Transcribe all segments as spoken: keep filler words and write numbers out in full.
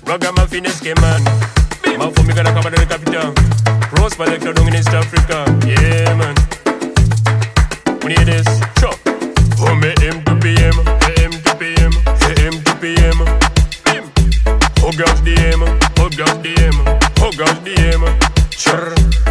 Ragamuffin escape man. Man for me gonna come out of the capital. Rose Selector down in East Africa. Yeah man. When you hear this, sure. Oh me M to P M, M to P M, M to P M. Oh God D M, oh God D M, oh God D M. Sure.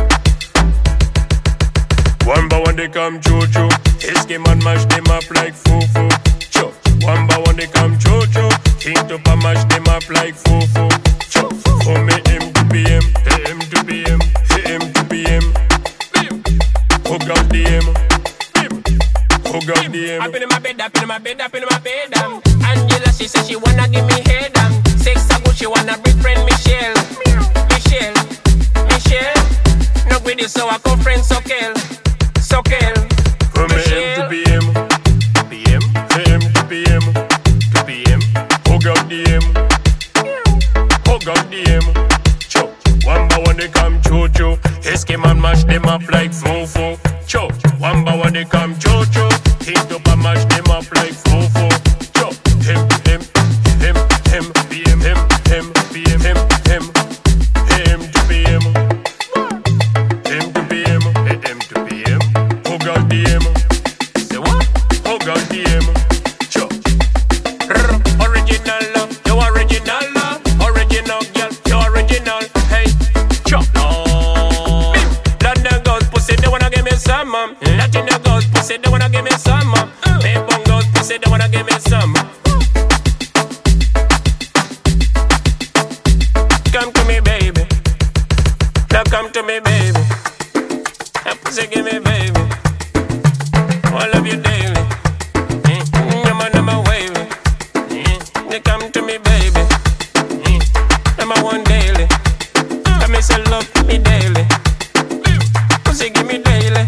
One by one they come choo choo. Escape man mash them up like foo foo. Sure. One by one they come choo choo. Hint up and mash them up like foo foo. Sure. Oh me M to P M, M to P M, M to P M. Oh God D M. Oh God damn. Up in my bed, up in my bed, up in my bed. Um. Angela, she said she wanna give me head. Um. Six ago, she wanna bring friend Michelle. Michelle, Michelle. No with this, so I call friend Sokel. Sokel. From M to P M, P M, M to P M, to P M. Oh God damn. Oh God damn. Cho. One by one they come choo choo. Escape man mash them up like foo foo. Cho. One by one they come choo choo. Hit up and mash them up like foo foo. Cho. Him, him, him, him, P M, him, him, P M, him, him, him to P M. Him to P M, him to P M. Oh God D M. Say what? Oh God D M. Cho. Original love, you original love. Original girl, you original. Hey, cho. No. London girls pussy, they wanna give me some. Um. Latin girls pussy, they wanna give me some. Um. Maple girls pussy, they wanna give me some. Come to me, baby. Now come to me, baby. That pussy give me, baby. I love you daily. Mm, I'm on my wavy. Mm, you come to me, baby. Mm, I'm a one daily. I miss a love me daily. Pussy give me daily.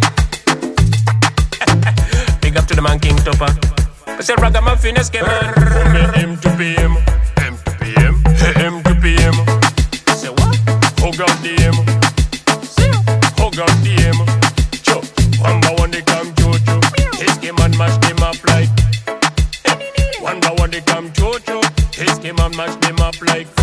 Big up to the man King Topper. I said Ragamuffin escape man. From M to P M, M to P M, M to P M. Say what? Oh God D M. Oh God D M. Cho. One by one they come choo choo. Escape man mash them up like. One by one they come choo choo. Escape man mash them up like.